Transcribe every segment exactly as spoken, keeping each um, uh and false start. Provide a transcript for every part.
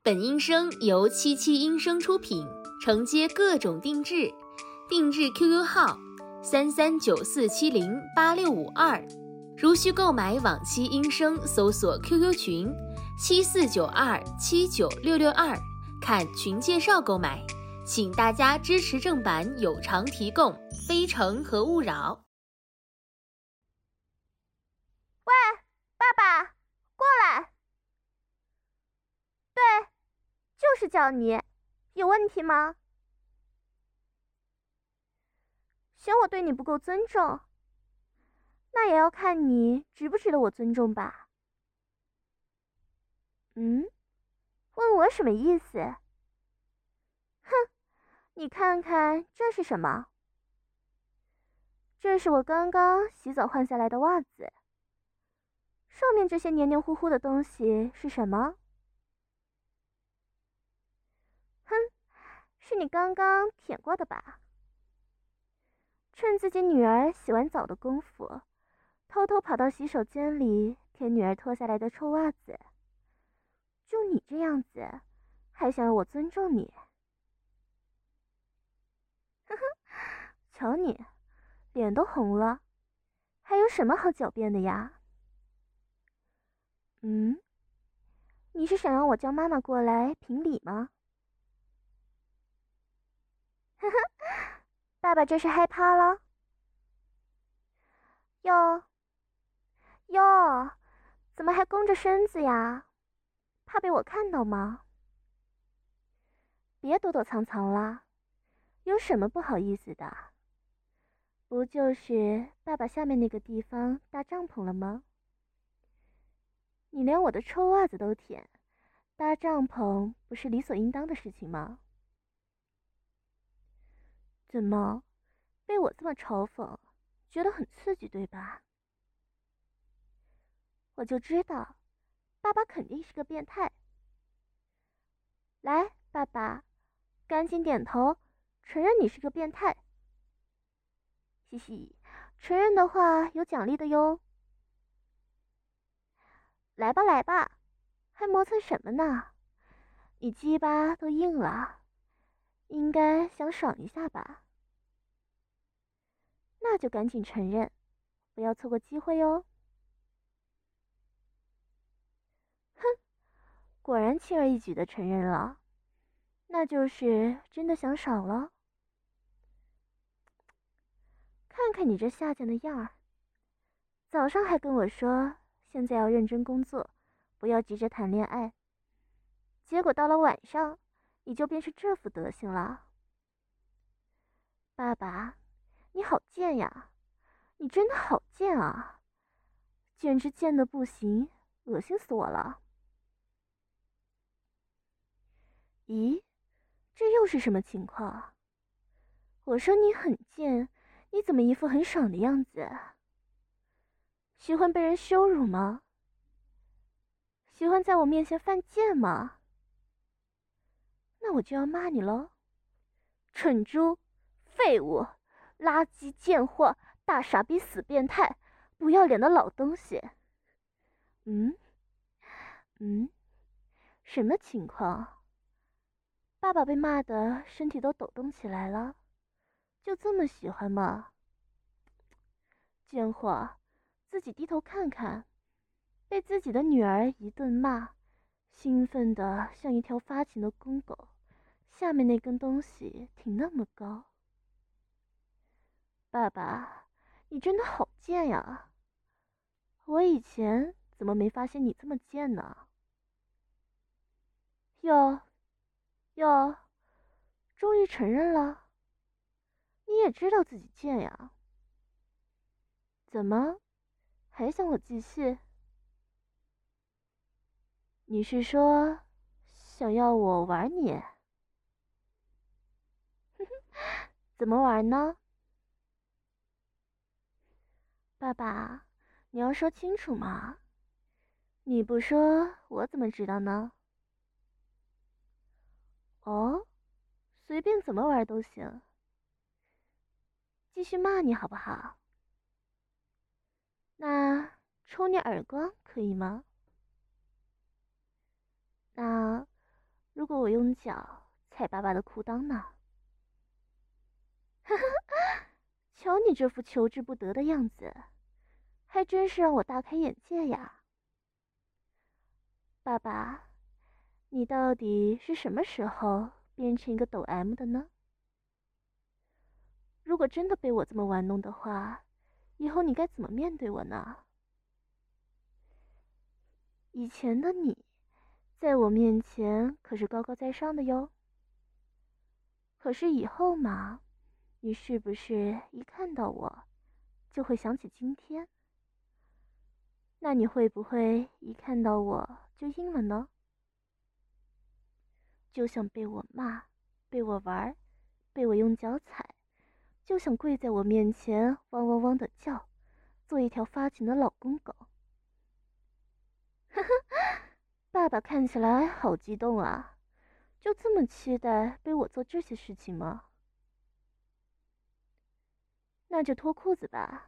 本音声由七七音声出品，承接各种定制，定制 Q Q 号三三九四七零八六五二，如需购买往期音声，搜索 Q Q 群七四九二七九六六二，看群介绍购买。请大家支持正版有偿提供，非诚和勿扰。 喂，爸爸，过来。对，就是叫你，有问题吗？嫌我对你不够尊重，那也要看你值不值得我尊重吧。嗯，问我什么意思？哼，你看看这是什么？这是我刚刚洗澡换下来的袜子。上面这些黏黏糊糊的东西是什么？哼，是你刚刚舔过的吧？趁自己女儿洗完澡的功夫，偷偷跑到洗手间里舔女儿脱下来的臭袜子。就你这样子，还想要我尊重你？呵呵，瞧你，脸都红了，还有什么好狡辩的呀？嗯，你是想让我叫妈妈过来评理吗？呵呵，爸爸这是害怕了？哟哟，怎么还弓着身子呀？怕被我看到吗？别躲躲藏藏啦，有什么不好意思的？不就是爸爸下面那个地方搭帐篷了吗？你连我的臭袜子都舔，搭帐篷不是理所应当的事情吗？怎么，被我这么嘲讽，觉得很刺激对吧？我就知道，爸爸肯定是个变态。来，爸爸，赶紧点头，承认你是个变态。嘻嘻，承认的话有奖励的哟。来吧来吧，还磨蹭什么呢？你鸡巴都硬了，应该想爽一下吧？那就赶紧承认，不要错过机会哦。哼，果然轻而易举的承认了，那就是真的想爽了。看看你这下贱的样儿，早上还跟我说现在要认真工作，不要急着谈恋爱，结果到了晚上，你就变成这副德行了。爸爸，你好贱呀！你真的好贱啊，简直贱得不行，恶心死我了。咦，这又是什么情况？我说你很贱，你怎么一副很爽的样子？喜欢被人羞辱吗？喜欢在我面前犯贱吗？那我就要骂你喽！蠢猪，废物，垃圾，贱货，大傻逼，死变态，不要脸的老东西。嗯嗯，什么情况？爸爸被骂的身体都抖动起来了，就这么喜欢吗？贱货，自己低头看看，被自己的女儿一顿骂，兴奋的像一条发情的公狗，下面那根东西挺那么高。爸爸，你真的好贱呀！我以前怎么没发现你这么贱呢？哟哟，终于承认了，你也知道自己贱呀？怎么，还想我继续？你是说想要我玩你？怎么玩呢？爸爸，你要说清楚嘛！你不说，我怎么知道呢？哦，随便怎么玩都行。继续骂你好不好？那抽你耳光可以吗？那我用脚踩爸爸的裤裆呢。哈哈，瞧你这副求之不得的样子，还真是让我大开眼界呀。爸爸，你到底是什么时候变成一个抖 M 的呢？如果真的被我这么玩弄的话，以后你该怎么面对我呢？以前的你，在我面前可是高高在上的哟。可是以后嘛，你是不是一看到我，就会想起今天？那你会不会一看到我就晕了呢？就想被我骂，被我玩，被我用脚踩，就想跪在我面前汪汪汪的叫，做一条发情的老公狗。呵呵，爸爸看起来好激动啊，就这么期待被我做这些事情吗？那就脱裤子吧。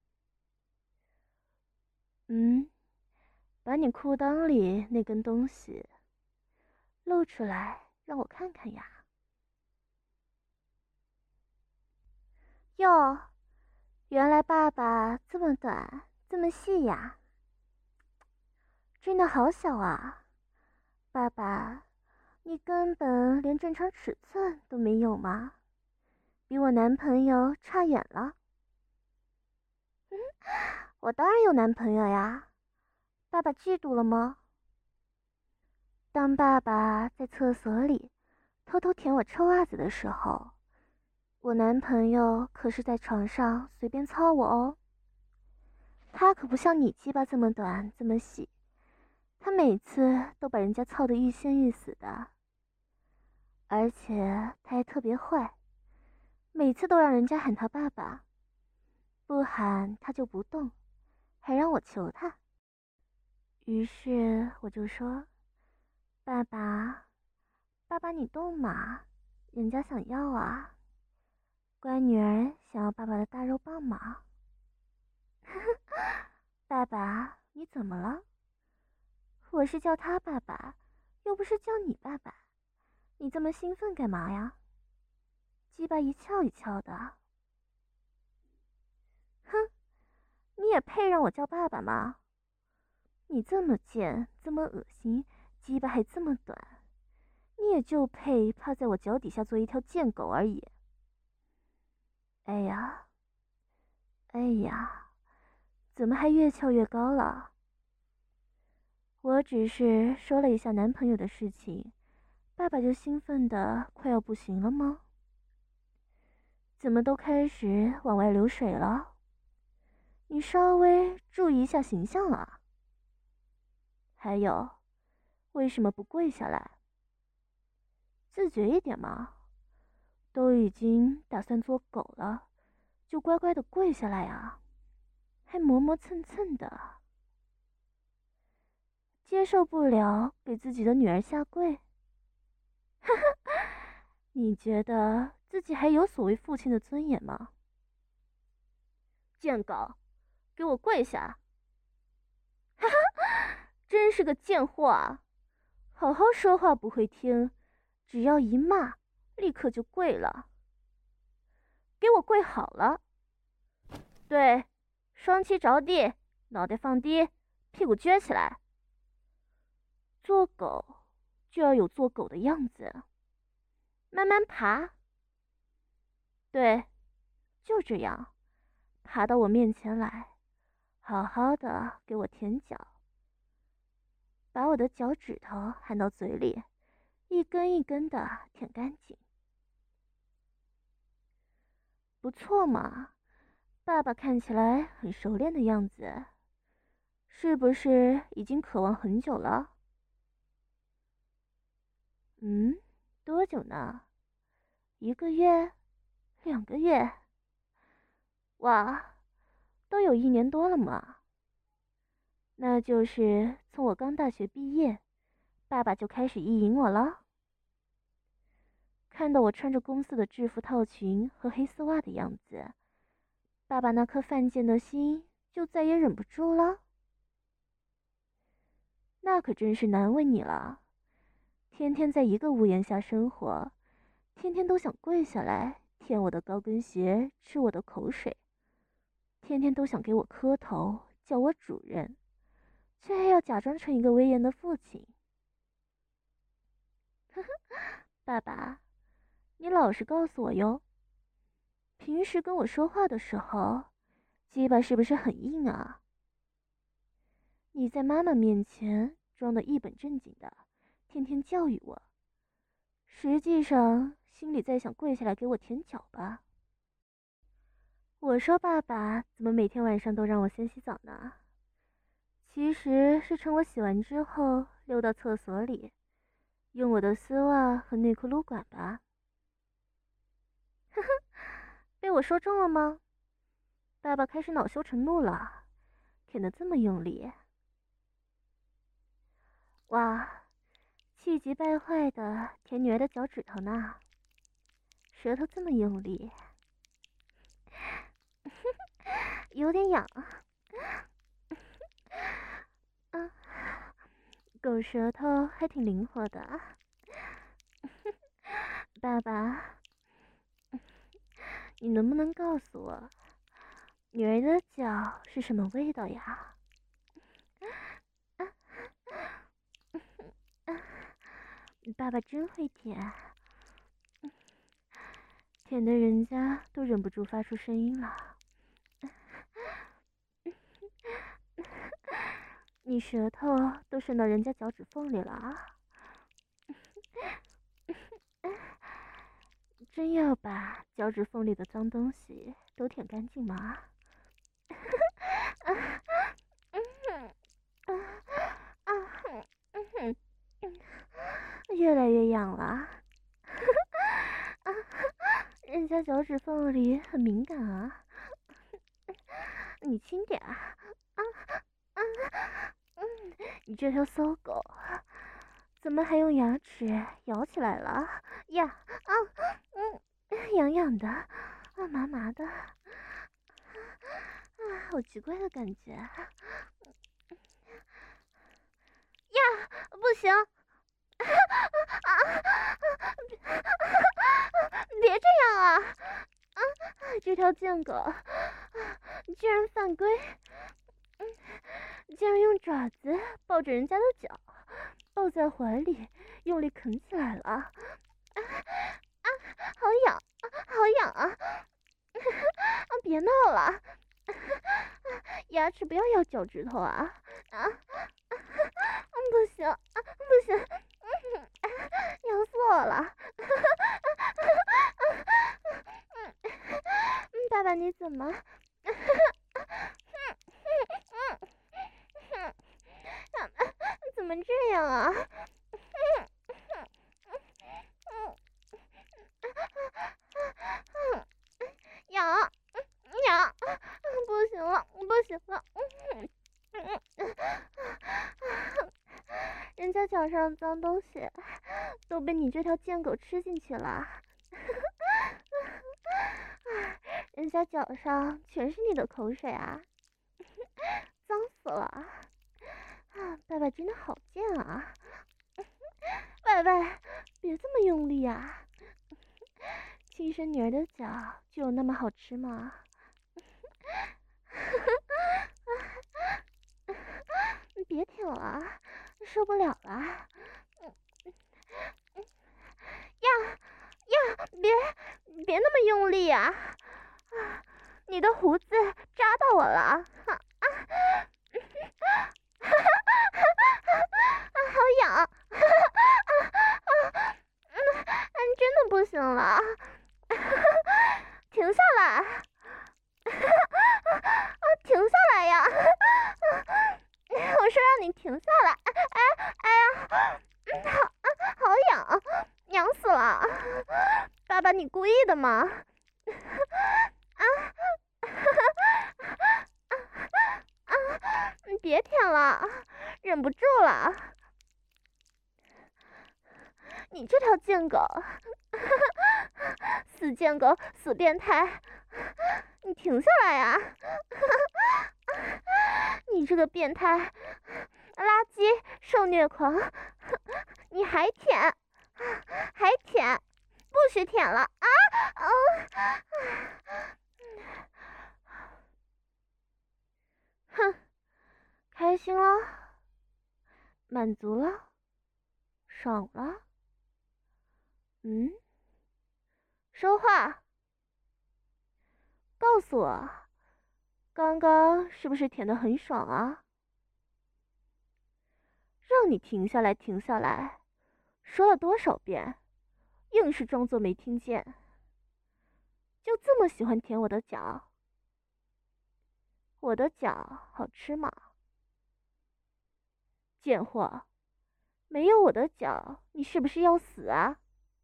嗯，把你裤裆里那根东西露出来，让我看看呀。哟，原来爸爸这么短，这么细呀，真的好小啊！爸爸，你根本连正常尺寸都没有吗？比我男朋友差远了。嗯，我当然有男朋友呀，爸爸嫉妒了吗？当爸爸在厕所里偷偷舔我臭袜子的时候，我男朋友可是在床上随便操我哦。他可不像你鸡巴这么短这么细，他每次都把人家操得欲仙欲死的。而且他还特别坏，每次都让人家喊他爸爸，不喊他就不动，还让我求他。于是我就说：爸爸，爸爸你动嘛，人家想要啊，乖女儿想要爸爸的大肉棒嘛。爸爸，你怎么了？我是叫他爸爸，又不是叫你爸爸，你这么兴奋干嘛呀？鸡巴一翘一翘的。哼，你也配让我叫爸爸吗？你这么贱，这么恶心，鸡巴还这么短，你也就配趴在我脚底下做一条贱狗而已。哎呀，哎呀，怎么还越翘越高了？我只是说了一下男朋友的事情，爸爸就兴奋的快要不行了吗？怎么都开始往外流水了？你稍微注意一下形象啊！还有，为什么不跪下来？自觉一点嘛！都已经打算做狗了，就乖乖的跪下来啊，还磨磨蹭蹭的。接受不了给自己的女儿下跪？哈哈，你觉得自己还有所谓父亲的尊严吗？贱狗，给我跪下！哈哈，真是个贱货啊！好好说话不会听，只要一骂，立刻就跪了。给我跪好了！对，双膝着地，脑袋放低，屁股撅起来。做狗就要有做狗的样子，慢慢爬。对，就这样，爬到我面前来，好好的给我舔脚，把我的脚趾头含到嘴里，一根一根的舔干净。不错嘛，爸爸看起来很熟练的样子，是不是已经渴望很久了？嗯，多久呢？一个月？两个月？哇，都有一年多了嘛。那就是从我刚大学毕业，爸爸就开始意淫我了。看到我穿着公司的制服套裙和黑丝袜的样子，爸爸那颗犯贱的心就再也忍不住了。那可真是难为你了， 天天在一个屋檐下生活，天天都想跪下来舔我的高跟鞋，吃我的口水，天天都想给我磕头，叫我主人，却还要假装成一个威严的父亲。呵呵，爸爸，你老实告诉我哟，平时跟我说话的时候，鸡巴是不是很硬啊？你在妈妈面前装得一本正经的，天天教育我，实际上心里在想跪下来给我舔脚吧？我说爸爸怎么每天晚上都让我先洗澡呢？其实是趁我洗完之后溜到厕所里，用我的丝袜和内裤撸管吧。呵呵，被我说中了吗？爸爸开始恼羞成怒了，舔得这么用力。哇，气急败坏的舔女儿的脚趾头呢，舌头这么用力，有点痒。啊，狗舌头还挺灵活的。爸爸，你能不能告诉我，女儿的脚是什么味道呀？啊啊，爸爸真会舔，舔得人家都忍不住发出声音了。你舌头都伸到人家脚趾缝里了啊！真要把脚趾缝里的脏东西都舔干净吗？越来越痒了。人家脚趾缝里很敏感啊，你轻点啊！啊啊嗯，你这条骚狗，怎么还用牙齿咬起来了呀？啊嗯，痒痒的，啊麻麻的，啊好奇怪的感觉呀！不行！啊！别这样啊！啊，这条贱狗居然犯规！嗯，竟然用爪子抱着人家的脚，抱在怀里，用力啃起来了！啊啊，好痒，好痒啊！啊，别闹了！牙齿不要咬脚趾头啊！啊，不行，不行！嗯，痒死我了！爸爸，你怎么？怎么这样啊？痒痒，不行了，不行了！人家脚上的脏东西都被你这条贱狗吃进去了。人家脚上全是你的口水啊，脏死了！啊，爸爸真的好贱啊！喂喂，别这么用力啊！亲生女儿的脚就有那么好吃吗？别舔了，受不了了！呀呀，别别那么用力啊！你的胡子扎到我了！啊啊！好痒！啊啊！嗯，真的不行了！停下来！啊，停下来呀！我说让你停下来！哎哎呀，好好痒，痒死了！爸爸，你故意的吗？啊！啊！别舔了，忍不住了！你这条贱狗，死贱狗，死变态！你停下来呀！你这个变态、垃圾、受虐狂！ 你还舔，还舔，不许舔了啊！啊！哼，开心了，满足了，爽了。嗯，说话，告诉我，刚刚是不是舔得很爽啊？让你停下来，停下来，说了多少遍，硬是装作没听见。就这么喜欢舔我的脚？我的脚好吃吗？贱货，没有我的脚，你是不是要死啊？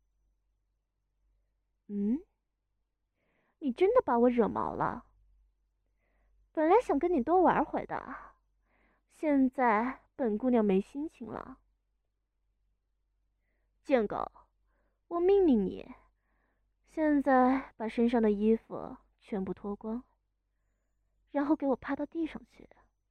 嗯，你真的把我惹毛了。本来想跟你多玩会的，现在本姑娘没心情了。贱狗，我命令你，现在把身上的衣服全部脱光，然后给我趴到地上去。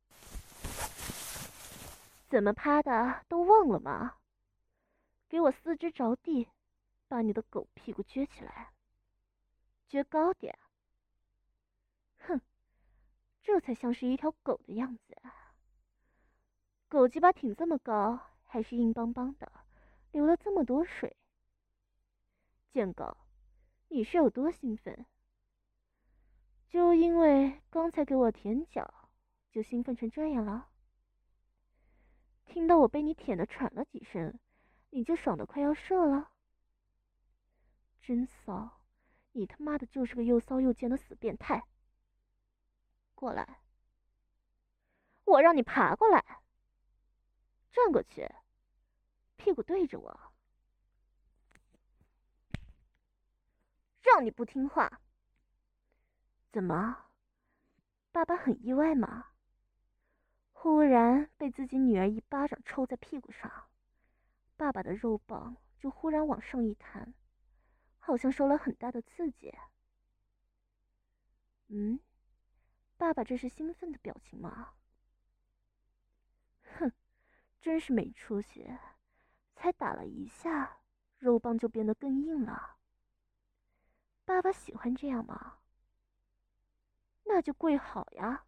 怎么趴的都忘了吗？给我四肢着地，把你的狗屁股撅起来，撅高点。哼，这才像是一条狗的样子。狗鸡巴挺这么高，还是硬邦邦的，流了这么多水。贱狗，你是有多兴奋？就因为刚才给我舔脚，就兴奋成这样了？听到我被你舔得喘了几声，你就爽得快要射了？真骚！你他妈的就是个又骚又贱的死变态！过来，我让你爬过来，转过去，屁股对着我。让你不听话。怎么，爸爸很意外吗？忽然被自己女儿一巴掌抽在屁股上，爸爸的肉棒就忽然往上一弹，好像受了很大的刺激。嗯，爸爸这是兴奋的表情吗？哼，真是没出息，才打了一下，肉棒就变得更硬了。爸爸喜欢这样吗？那就跪好呀。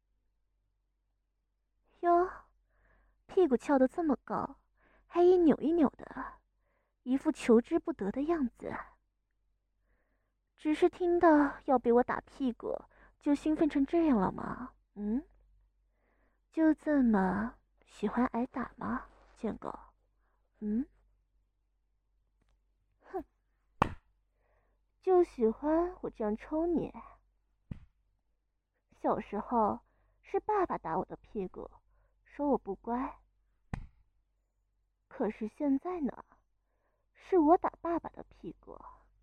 哟，屁股翘得这么高，还一扭一扭的，一副求之不得的样子。只是听到要被我打屁股，就兴奋成这样了吗？嗯，就这么喜欢挨打吗，贱狗？嗯，哼，就喜欢我这样抽你。小时候是爸爸打我的屁股，说我不乖。可是现在呢，是我打爸爸的屁股，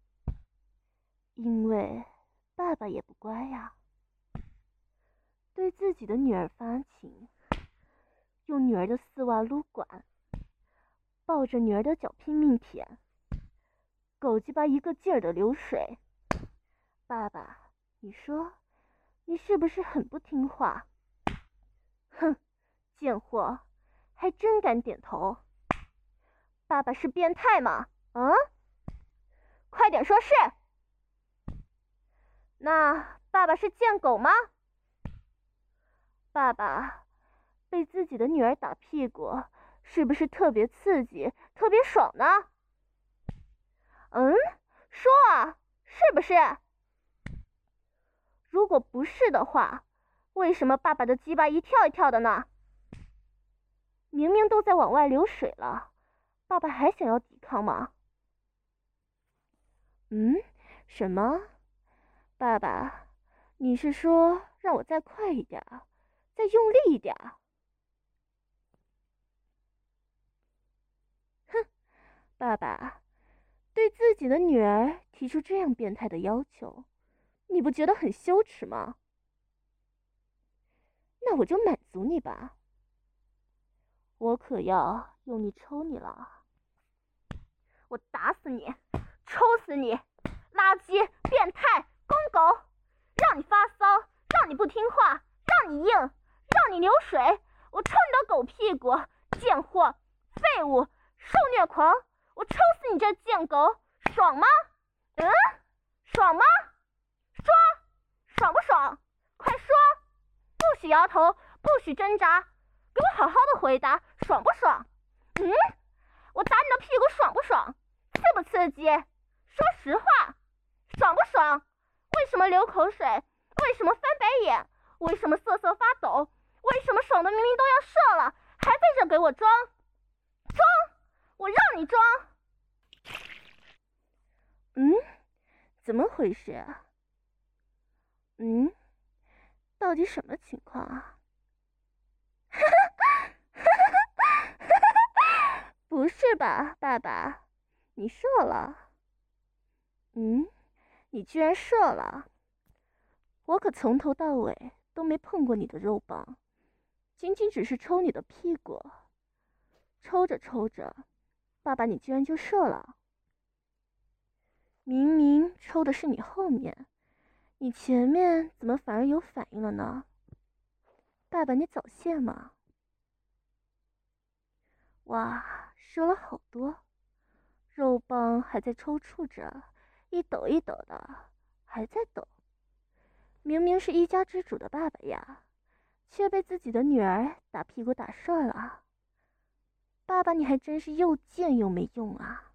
因为爸爸也不乖呀。对自己的女儿发情，用女儿的丝袜撸管，抱着女儿的脚拼命舔，狗鸡巴一个劲儿的流水。爸爸，你说你是不是很不听话？哼，贱货，还真敢点头。爸爸是变态吗？嗯，快点说是。那爸爸是贱狗吗？爸爸被自己的女儿打屁股，是不是特别刺激、特别爽呢？嗯，说啊，是不是？如果不是的话，为什么爸爸的鸡巴一跳一跳的呢？明明都在往外流水了，爸爸还想要抵抗吗？嗯，什么？爸爸，你是说让我再快一点，再用力一点？哼，爸爸对自己的女儿提出这样变态的要求，你不觉得很羞耻吗？那我就满足你吧，我可要用力抽你了，我打死你，抽死你，垃圾变态公狗，让你发骚，让你不听话，让你硬，让你流水，我抽你的狗屁股，贱货废物， 受虐狂！我抽死你这贱狗，爽吗？嗯，爽吗？说，爽不爽？快说！不许摇头，不许挣扎，给我好好的回答，爽不爽？嗯，我打你的屁股爽不爽？刺不刺激？说实话，爽不爽？为什么流口水？为什么翻白眼？为什么瑟瑟发抖？为什么爽的明明都要射了，还在这给我装？装！我让你装！嗯，怎么回事啊？嗯，到底什么情况啊？不是吧，爸爸，你射了？嗯，你居然射了？我可从头到尾都没碰过你的肉棒，仅仅只是抽你的屁股。抽着抽着，爸爸你居然就射了。明明抽的是你后面，你前面怎么反而有反应了呢？爸爸你早泄吗？哇，射了好多，肉棒还在抽搐着，一抖一抖的，还在抖。明明是一家之主的爸爸呀，却被自己的女儿打屁股打射了。爸爸你还真是又贱又没用啊！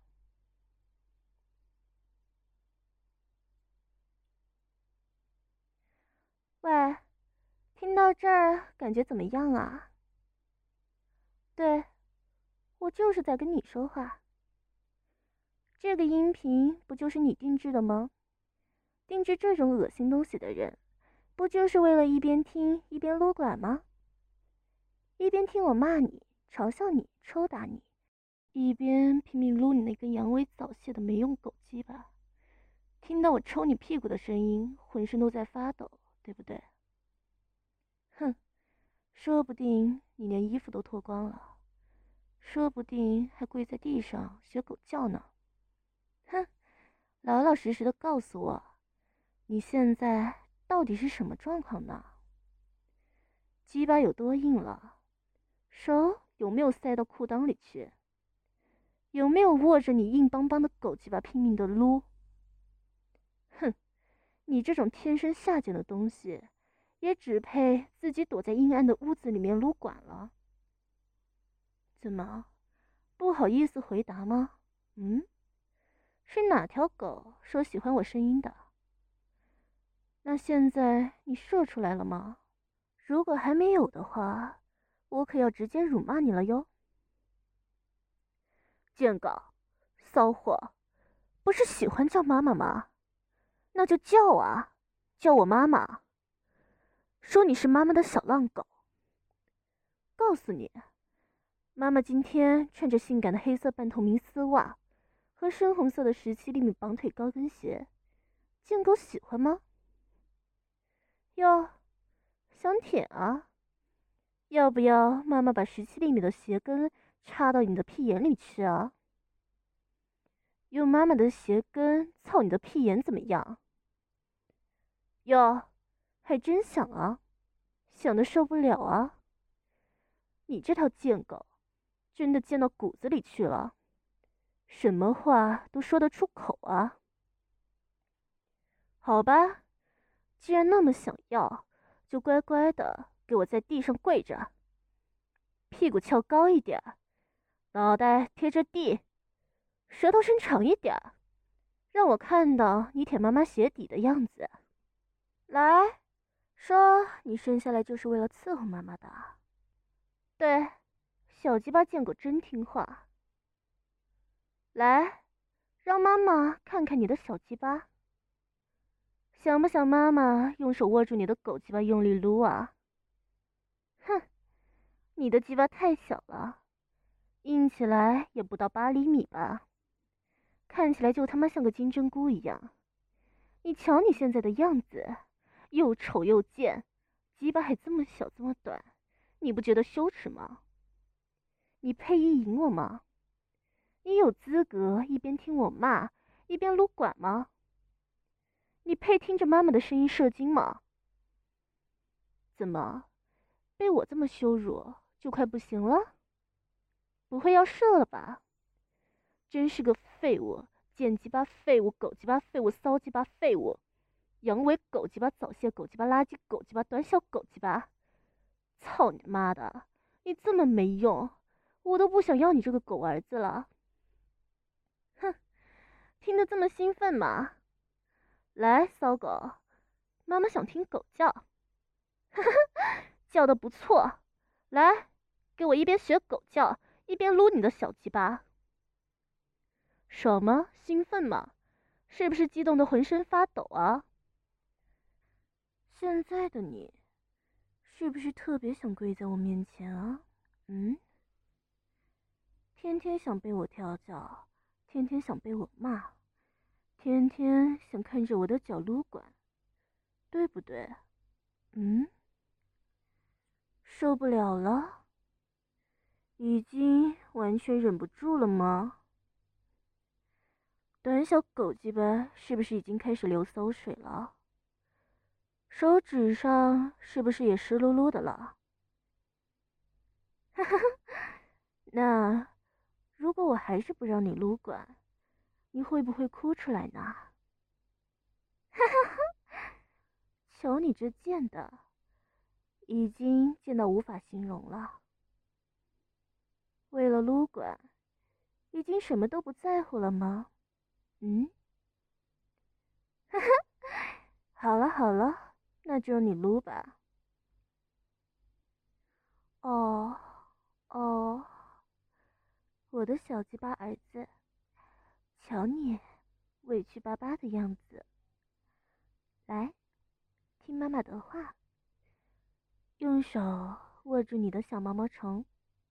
喂，听到这儿感觉怎么样啊？对，我就是在跟你说话。这个音频不就是你定制的吗？定制这种恶心东西的人，不就是为了一边听一边撸管吗？一边听我骂你、嘲笑你、抽打你，一边拼命撸你那根阳痿早泄的没用狗鸡巴，听到我抽你屁股的声音，浑身都在发抖，对不对？哼，说不定你连衣服都脱光了，说不定还跪在地上学狗叫呢。哼，老老实实的告诉我，你现在到底是什么状况呢？鸡巴有多硬了？手有没有塞到裤裆里去？有没有握着你硬邦邦的狗鸡巴拼命的撸？哼，你这种天生下贱的东西，也只配自己躲在阴暗的屋子里面撸管了。怎么，不好意思回答吗？嗯，是哪条狗说喜欢我声音的？那现在你射出来了吗？如果还没有的话，我可要直接辱骂你了哟。贱狗，骚货，不是喜欢叫妈妈吗？那就叫啊，叫我妈妈。说你是妈妈的小浪狗。告诉你，妈妈今天穿着性感的黑色半透明丝袜和深红色的十七厘米绑腿高跟鞋，贱狗喜欢吗？哟，想舔啊？要不要妈妈把十七厘米的鞋跟插到你的屁眼里去啊？用妈妈的鞋跟操你的屁眼怎么样？哟，还真想啊，想的受不了啊！你这条贱狗，真的贱到骨子里去了，什么话都说得出口啊！好吧，既然那么想要，就乖乖的给我在地上跪着，屁股翘高一点，脑袋贴着地，舌头伸长一点，让我看到你舔妈妈鞋底的样子。来，说你生下来就是为了伺候妈妈的。对，小鸡巴贱狗真听话。来，让妈妈看看你的小鸡巴。想不想妈妈用手握住你的狗鸡巴用力撸啊？哼，你的鸡巴太小了，硬起来也不到八厘米吧，看起来就他妈像个金针菇一样。你瞧你现在的样子，又丑又贱，鸡巴还这么小这么短，你不觉得羞耻吗？你配意淫我吗？你有资格一边听我骂一边撸管吗？你配听着妈妈的声音射精吗？怎么，被我这么羞辱就快不行了？不会要射了吧？ 真是个废物，贱鸡巴废物，狗鸡巴废物，骚鸡巴废物，阳痿狗鸡巴，早泄狗鸡巴，垃圾狗鸡巴，短小狗鸡巴！操你妈的！你这么没用，我都不想要你这个狗儿子了。哼，听得这么兴奋吗？来，骚狗，妈妈想听狗叫。哈哈，叫的不错，来，给我一边学狗叫，一边撸你的小鸡巴。爽吗？兴奋吗？是不是激动的浑身发抖啊？现在的你，是不是特别想跪在我面前啊？嗯？天天想被我调教，天天想被我骂，天天想看着我的脚撸管，对不对？嗯？受不了了？已经完全忍不住了吗？短小狗鸡巴是不是已经开始流馊水了？手指上是不是也湿漉漉的了？哈哈，那如果我还是不让你撸管，你会不会哭出来呢？哈哈哈，瞧你这贱的，已经贱到无法形容了。为了撸管，已经什么都不在乎了吗？嗯？哈哈，好了好了，那就让你撸吧。哦哦，我的小鸡巴儿子，瞧你委屈巴巴的样子。来，听妈妈的话，用手握住你的小毛毛虫。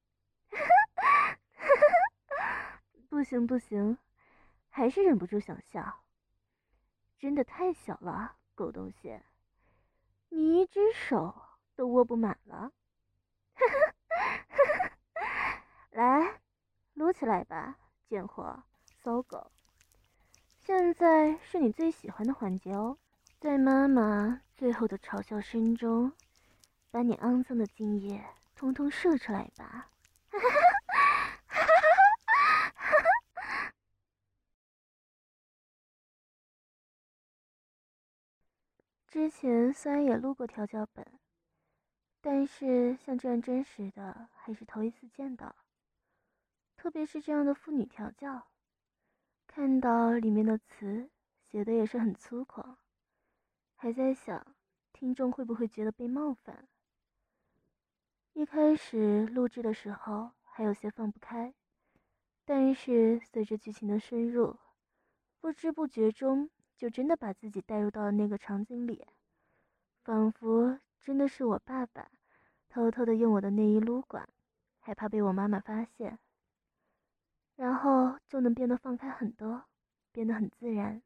不行不行，还是忍不住想笑。真的太小了，狗东西，你一只手都握不满了。来，撸起来吧，贱货，骚狗。现在是你最喜欢的环节哦，在妈妈最后的嘲笑声中，把你肮脏的精液通通射出来吧。之前虽然也录过调教本，但是像这样真实的还是头一次见到。特别是这样的妇女调教，看到里面的词写的也是很粗犷，还在想听众会不会觉得被冒犯。一开始录制的时候还有些放不开，但是随着剧情的深入，不知不觉中就真的把自己带入到了那个场景里，仿佛真的是我爸爸偷偷的用我的内衣撸管，还怕被我妈妈发现，然后就能变得放开很多，变得很自然。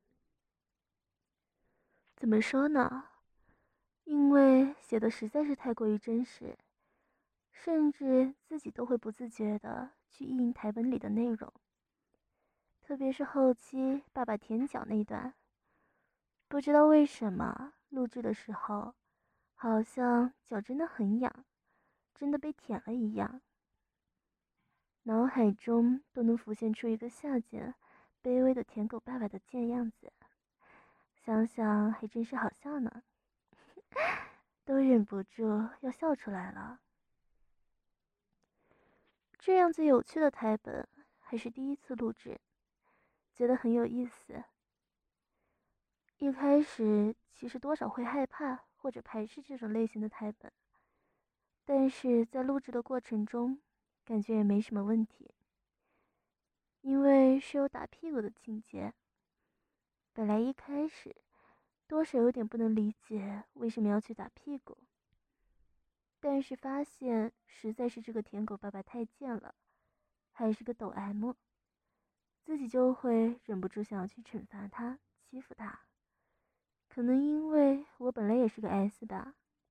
怎么说呢？因为写的实在是太过于真实，甚至自己都会不自觉的去意淫台本里的内容。特别是后期爸爸舔脚那段，不知道为什么录制的时候，好像脚真的很痒，真的被舔了一样。脑海中都能浮现出一个下贱、卑微的舔狗爸爸的贱样子，想想还真是好笑呢，都忍不住要笑出来了。这样子有趣的台本还是第一次录制，觉得很有意思。一开始其实多少会害怕或者排斥这种类型的台本，但是在录制的过程中，感觉也没什么问题。因为是有打屁股的情节，本来一开始多少有点不能理解为什么要去打屁股，但是发现实在是这个舔狗爸爸太贱了，还是个抖 M， 自己就会忍不住想要去惩罚他，欺负他。可能因为我本来也是个 S 吧。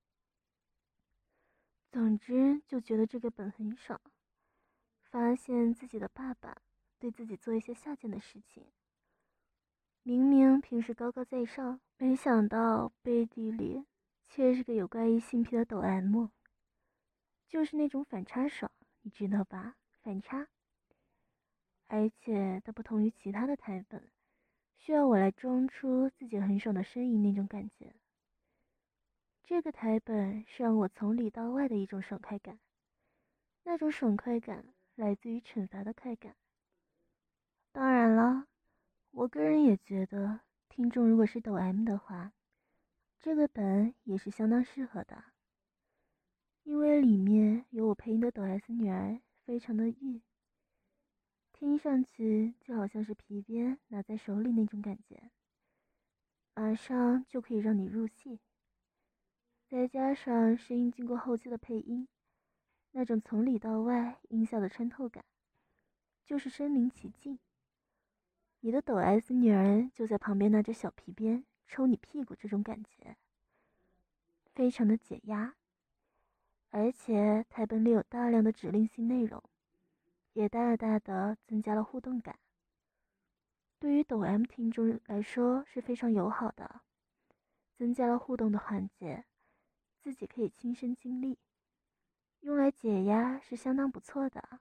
总之就觉得这个本很爽，发现自己的爸爸对自己做一些下贱的事情，明明平时高高在上，没想到背地里却是个有怪异性癖的抖 M， 就是那种反差爽，你知道吧？反差。 而且它不同于其他的台本，需要我来装出自己很爽的呻吟那种感觉。这个台本是让我从里到外的一种爽快感，那种爽快感来自于惩罚的快感。当然了，我个人也觉得，听众如果是抖 M 的话，这个本也是相当适合的，因为里面有我配音的抖 S 女儿，非常的御，听上去就好像是皮鞭拿在手里那种感觉，马上就可以让你入戏。再加上声音经过后期的配音，那种从里到外音效的穿透感，就是身临其境。你的抖 S 女儿就在旁边拿着小皮鞭抽你屁股，这种感觉非常的解压。而且台本里有大量的指令性内容，也大大的增加了互动感，对于抖 M 听众来说是非常友好的，增加了互动的环节，自己可以亲身经历，用来解压是相当不错的。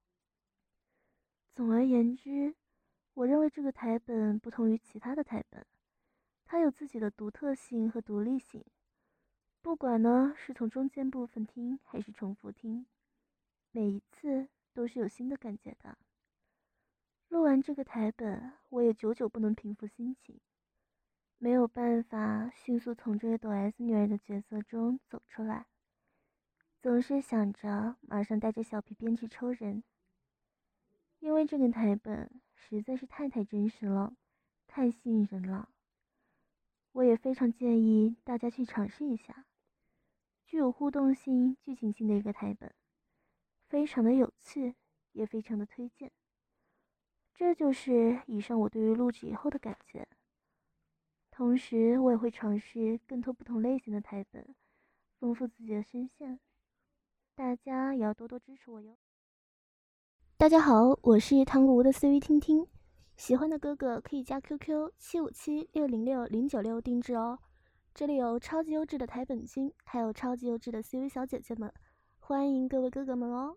总而言之，我认为这个台本不同于其他的台本，它有自己的独特性和独立性，不管呢是从中间部分听还是重复听，每一次都是有新的感觉的。录完这个台本，我也久久不能平复心情，没有办法迅速从这个抖 S 女儿的角色中走出来，总是想着马上带着小皮鞭去抽人。因为这个台本实在是太太真实了，太吸引人了，我也非常建议大家去尝试一下。具有互动性、剧情性的一个台本，非常的有趣，也非常的推荐。这就是以上我对于录制以后的感觉。同时我也会尝试更多不同类型的台本，丰富自己的声线，大家也要多多支持我哟。大家好，我是糖果屋的 C V 听听，喜欢的哥哥可以加 Q Q 七五七六零六零九六定制哦。这里有超级优质的台本君，还有超级优质的 C V 小姐姐们，欢迎各位哥哥们哦。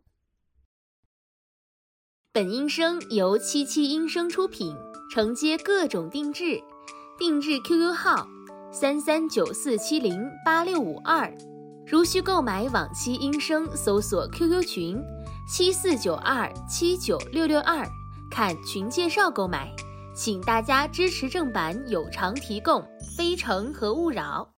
本音声由七七音声出品，承接各种定制，定制 Q Q 号三三九四七零八六五二，如需购买往期音声，搜索 Q Q 群七四九二七九六六二，看群介绍购买。请大家支持正版有偿提供，非诚和勿扰。